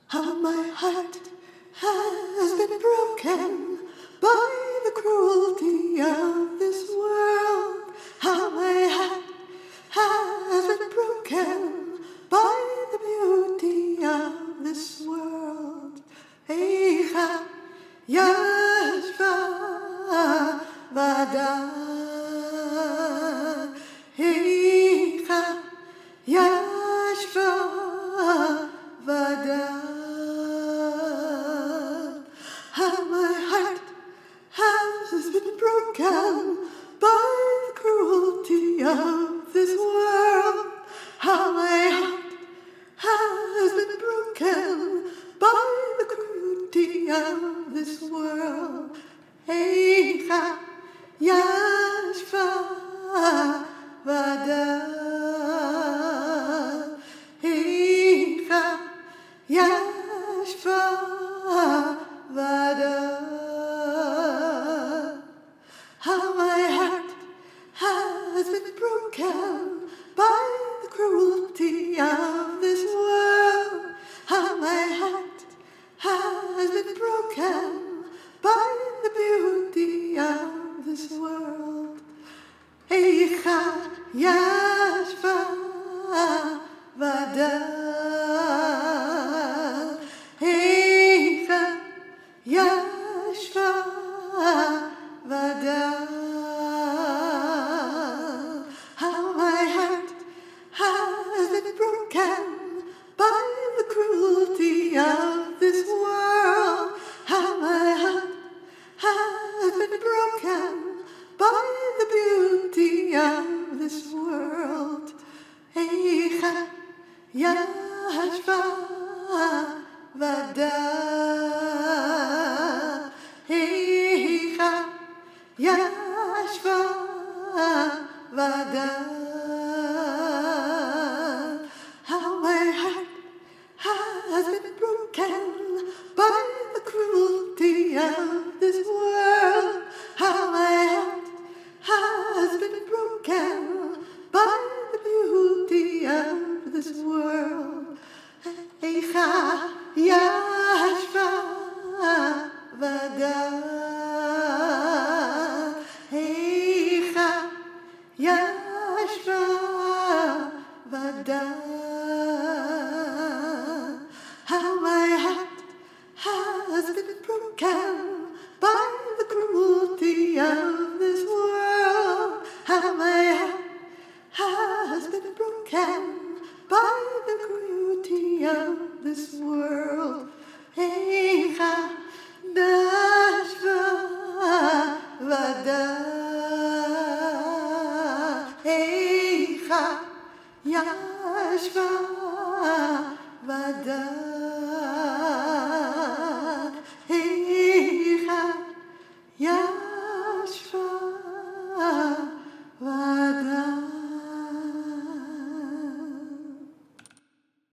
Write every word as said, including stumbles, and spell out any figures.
how my heart has been broken by the cruelty of this world. How my heart has been broken by the beauty of this world. Eicha yashva vada, eicha yashva vada. How my heart has been broken by the cruelty of this world. How my heart has been broken by the cruelty of this world. Eicha yashva vada, eicha yashva vada. How my heart has been broken by the cruelty of this world. How my heart has been broken by the beauty of this world. Eicha yashva vada, eicha yashva vada. How my heart has been broken by the cruelty of this world. How my heart has been broken by the beauty of this world. Eicha yashva vada, eicha yashva vada. How my heart has been broken by the cruelty of this world. How my heart has been broken by the beauty of this world. Eicha yashva vada, eicha yashva vada. How my heart has been broken by the cruelty of this world. How my heart has been broken by the cruelty of this world. Eicha yashva vada, eicha yashva